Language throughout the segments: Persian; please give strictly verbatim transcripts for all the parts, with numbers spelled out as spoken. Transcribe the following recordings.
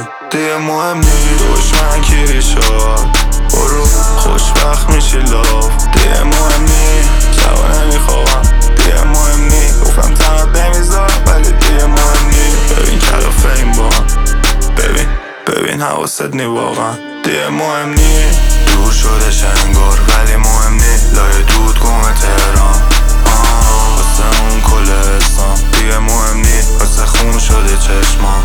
دیگه مهم نی دشمن کی شد برو خوشبخت میشی لاف دیگه مهم نی شبا نمیخوابم دیگه مهم نی گفتم تنات نمیذارم ولی دیگه مهم نی ببین کلافه این با من ببین ببین حواست نی واقعا دیگه مهم نی دور شده شنگار ولی مهم نی لای دود گم تهران واسه اون کل اسلام دیگه مهم نی واسه خون شده چشمان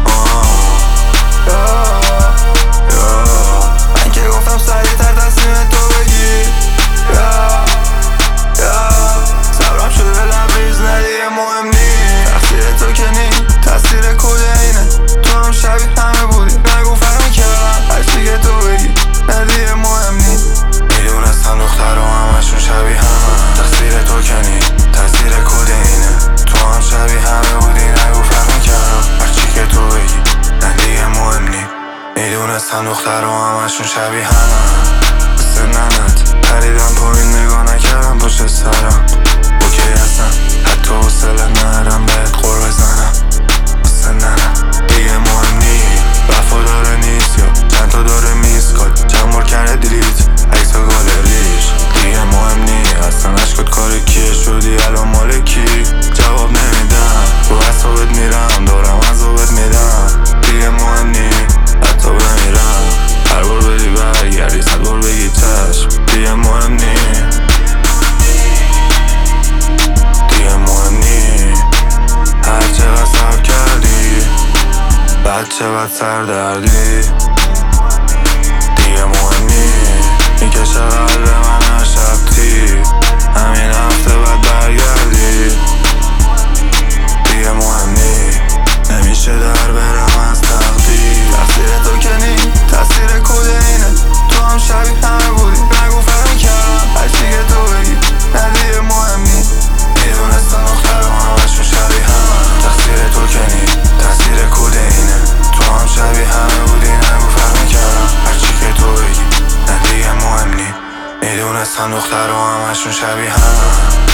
من که گفتم سریعتر تصمیم تو بگی صبرم شده لبریز نه دیگه مهم نی تقصیر تو که نی تاثیر کده اینه تو هم شبیه همه بودی نگو فرم کردم هرچی که تو بگی نه دیگه مهم نی میدونستم دختر و همشون شبیه همه تقصیر تو که نی تاثیر کده اینه تو هم شبیه همه بودی نگو فرم کردم هرچی که تو بگی نه دیگه مهم نی میدونستم دختر و همشون شبیه همه مثل ننت پریدم پایین نگاه نکردم پشت سرم اوکی هستم حتی حوصله ندارم بهت قور بزنم مثل ننت دیگه مهم نی وفادار نیست یا چند تا داره میسکال چند بار کرده دیلیت عکس و گالریش دیگه مهم نی اصلا اشکات کار کیه شدی الان مال کی جواب نمیدم رو حسابت میرم دارم عذابت میدم دیگه مهم نی حتی بمیرم هر بار بدی برگردی صد بار بگی چشم دیگه مهم نی دیگه مهم نی هر چقدر صبر کردی بچه بد سردردی دیگه مهم نی میکشه قلب من هر شب تی همین هفته بعد برگردی دیگه مهم نی نمیشه در برم از تقدیر تقصیر تو که نی تاثیر کده اینه تو هم شبیه همه بودی نگو فرم کردم هرچی که تو بگی نه دیگه مهم نی میدونستم دختر و همشون شبیه همه تقصیر تو که نی تاثیر کده اینه تو هم شبیه همه بودی نگو فرم کردم هرچی که تو بگی نه دیگه مهم نی میدونستم دختر و همشون شبیه همه